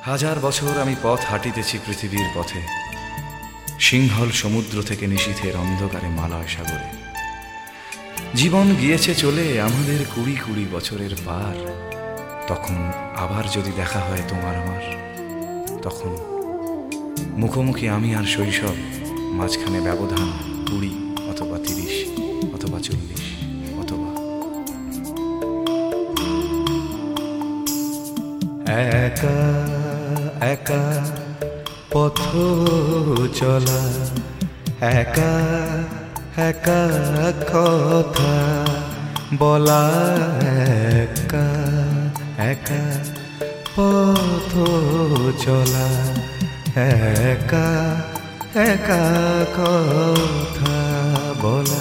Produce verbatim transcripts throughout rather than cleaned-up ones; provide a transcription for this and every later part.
হাজার বছর আমি পথ হাঁটিতেছি পৃথিবীর পথে, সিংহল সমুদ্র থেকে নিশীথের অন্ধকারে মালয় সাগরে। জীবন গিয়েছে চলে আমাদের কুড়ি কুড়ি বছরের পার। তখন আবার যদি দেখা হয় তোমার আমার, তখন মুখোমুখি আমি আর শৈশব, মাঝখানে ব্যবধান কুড়ি অথবা তিরিশ অথবা চল্লিশ অথবা একা একা পথ চলা, একা একা কথা বলা, একা একা পথ চলা, একা একা কথা বলা।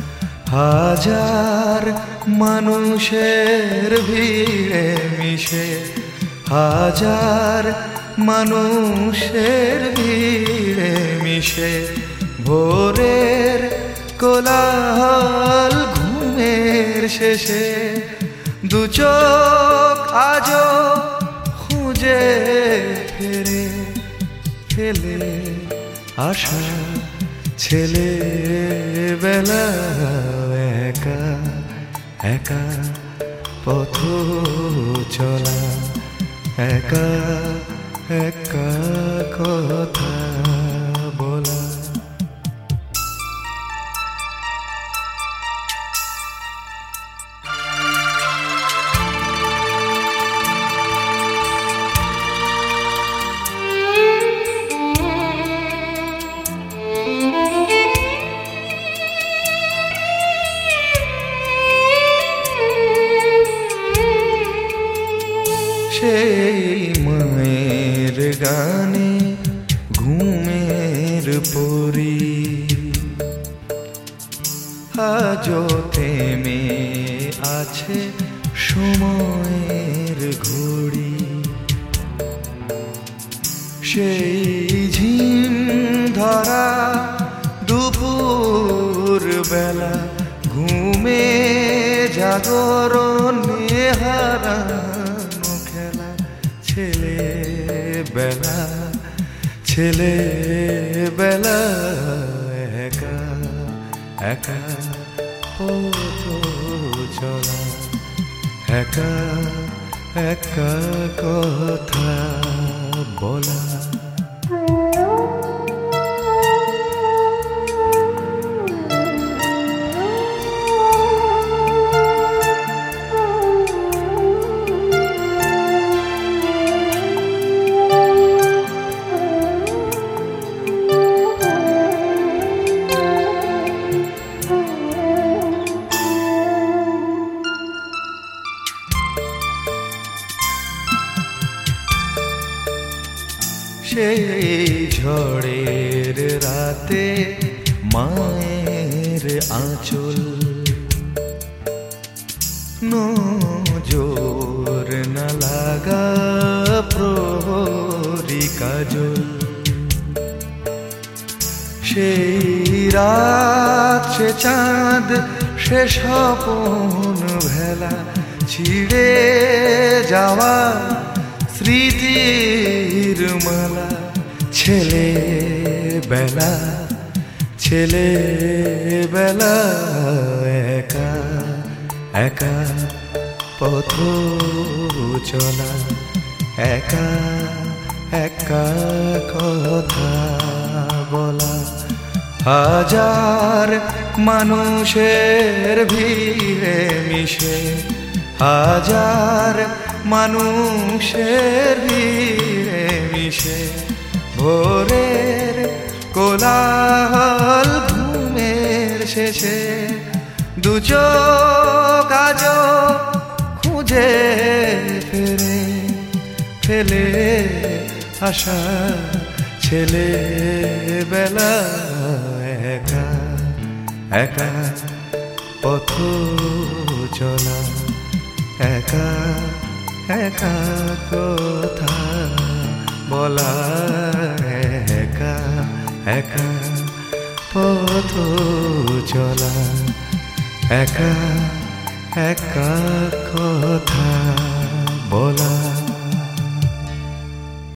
হাজার মানুষের ভিড়ে মিশে, হাজার মানুষের ভিড়ে মিশে, ভোরের কোলাহল ঘুমের শেষে, দু চোখ আজও খুঁজে ফেরে ফেলে আসা ছেলে বেলা। একা একা পথ চলা, একা একা কথা বলা। সেই মায়ের গানে ঘুমের পরি আজও থেমে আছে সময়ের ঘড়ি। সেই ঝিম ধরা দুপুর বেলা, ঘুমে জাগরণে হারানো খেলা, ছেলে বেলা ছেলে বেলা। একা একা পথ চলা, একা একা কথা বলা। সেই ঝড়ের রাতে মায়ের আঁচল, নজর না লাগা প্রহরী কাজল। সেই রাত সে চাঁদ সে স্বপন ভেলা, ছিঁড়ে যাওয়া স্মৃতির মালা। ছেলে বেলা ছেলে বেলা, একা একা পথ চলা, একা একা কথা বলা। হাজার মানুষের ভিড়ে মিশে, হাজার মানুষের ভিড়ে মিশে, ভোরের কোলাহল ঘুমের শেষে, দু চোখ আজও খুঁজে ফেরে ফেলে আসা ছেলে বেলা। একা একা পথ চলা, একা একা কথা বলা। একা একা পথ চলা, একা একা কথা বলা।